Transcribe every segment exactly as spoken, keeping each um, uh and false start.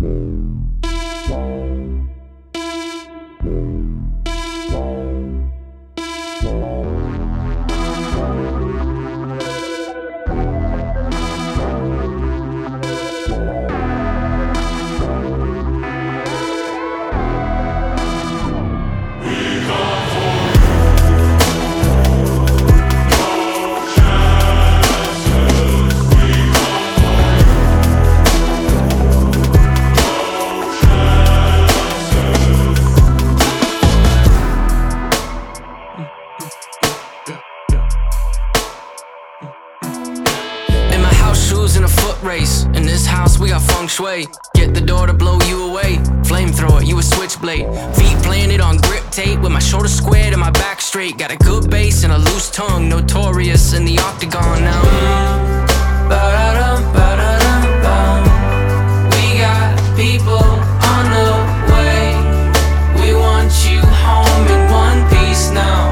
In a foot race, in this house we got feng shui. Get the door to blow you away. Flamethrower, you a switchblade. Feet planted on grip tape, with my shoulders squared and my back straight. Got a good bass and a loose tongue, notorious in the octagon now. Mm. Ba-da-dum, ba-da-dum, bum. We got people on the way. We want you home in one piece now.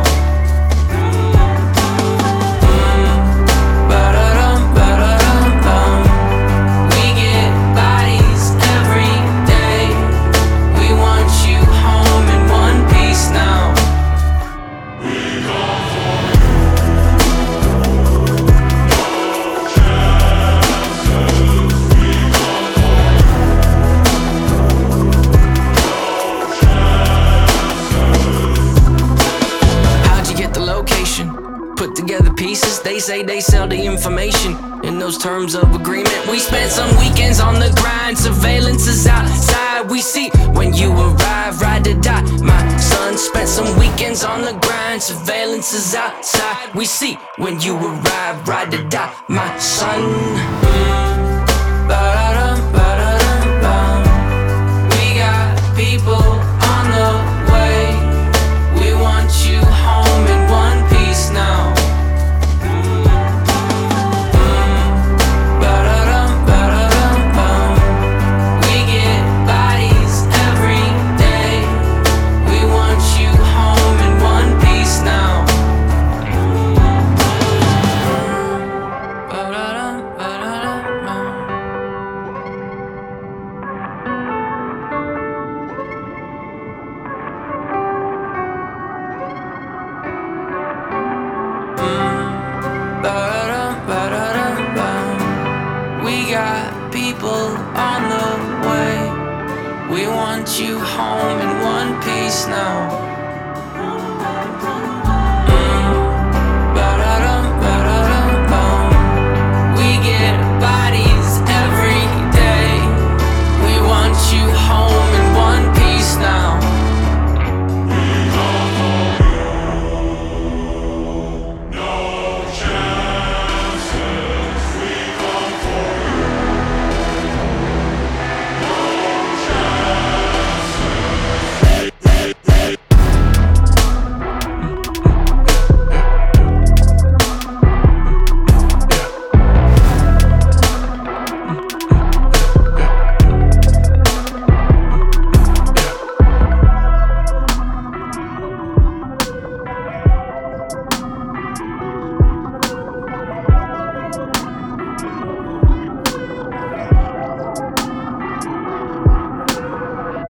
Put together pieces, they say they sell the information. In those terms of agreement, we spent some weekends on the grind. Surveillance is outside, we see when you arrive, ride or die. My son spent some weekends on the grind. Surveillance is outside, we see when you arrive, ride or die. My son. Mm. Ba-da-dum, ba-da-dum, bum. We got people on the way. We want you home in one piece now. We got people on the way. We want you home in one piece now.